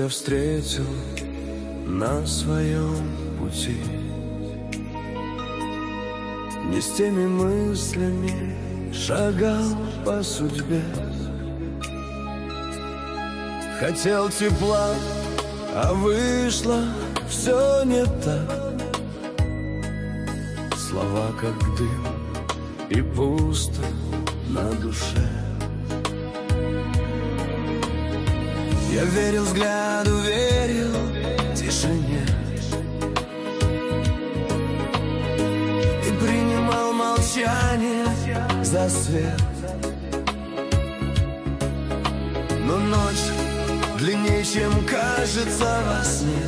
я встретил на своем пути. Не с теми мыслями шагал по судьбе. Хотел тепла, а вышло все не так. Слова как дым и пусто на душе. Я верил взгляду, верил тишине и принимал молчание за свет. Но ночь длиннее, чем кажется во сне.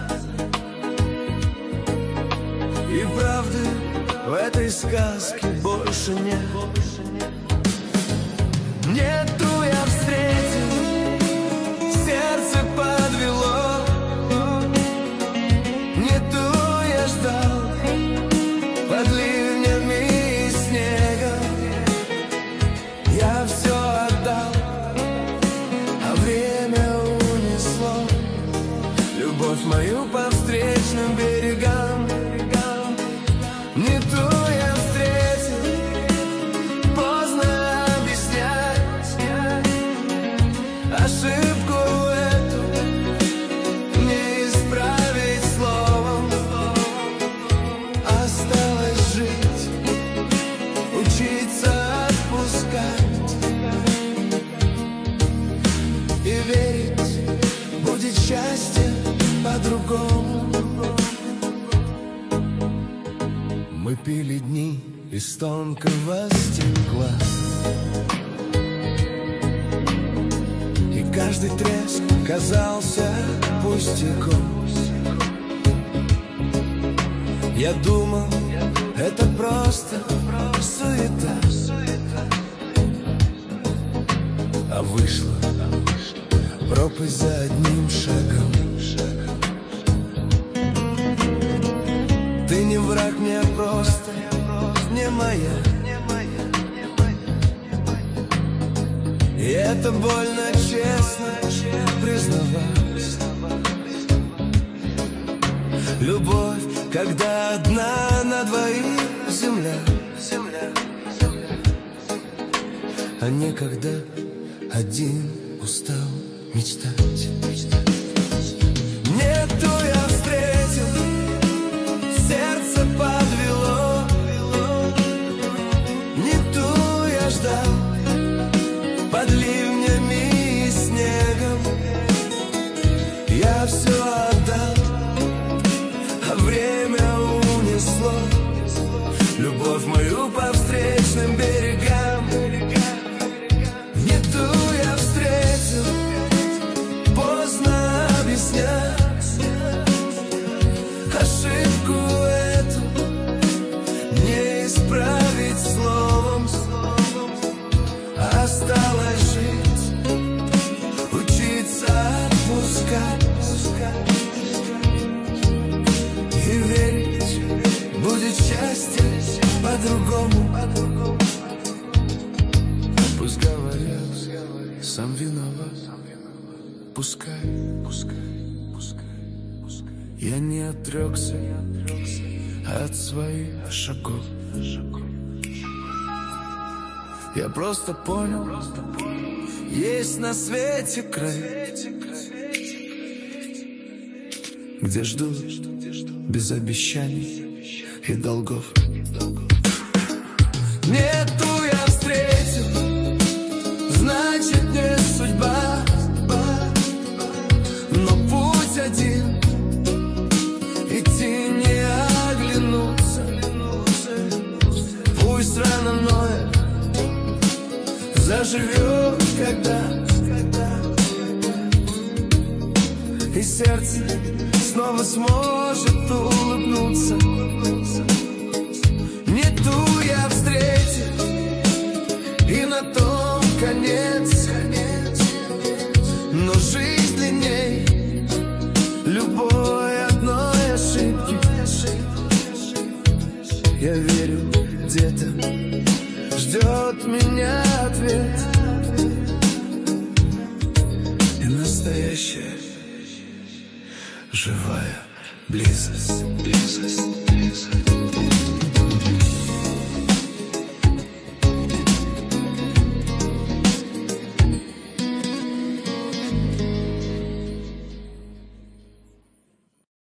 И правды в этой сказке больше нет. Не ту я встретил, сердце подвело. Не ту я ждал, под ливнями и снегом. Я все отдал, а время унесло любовь мою по встречным берегам. Не ту я встретил, поздно объяснять. Ошибку эту не исправить словом. Осталось жить, учиться отпускать и верить, будет счастье по-другому. Мы пили дни из тонкого стекла, и каждый треск казался пустяком. Я думал, это просто суета, а вышла пропасть за одним шагом. Ты не враг мне, просто не моя. И это больно честно признавать. Любовь, когда одна на двоих земля, а не когда один устал мечтать. Нету я встретил, сердце подвело. Не ту я ждал, под ливнями и снегом. Я все отдал, а время унесло любовь мою по встречным берегам. Не ту я встретил, поздно объяснять. Ошибку эту не исправить словом. Осталось жить, учиться отпускать и верить, будет счастье по-другому. Пусть говорят, сам виноват. Пускай, я не отрекся от своих шагов. Я просто понял, есть на свете край, где ждут без обещаний и долгов. Нету я встретил, значит не судьба. Но путь один, идти не оглянуться. Пусть рано ноет, заживет когда, и сердце снова сможет улыбнуться. Не ту я встретил, и на том конец. Но жизнь длинней любой одной ошибки. Я верю, где-то ждет меня ответ. И настоящее живая близость.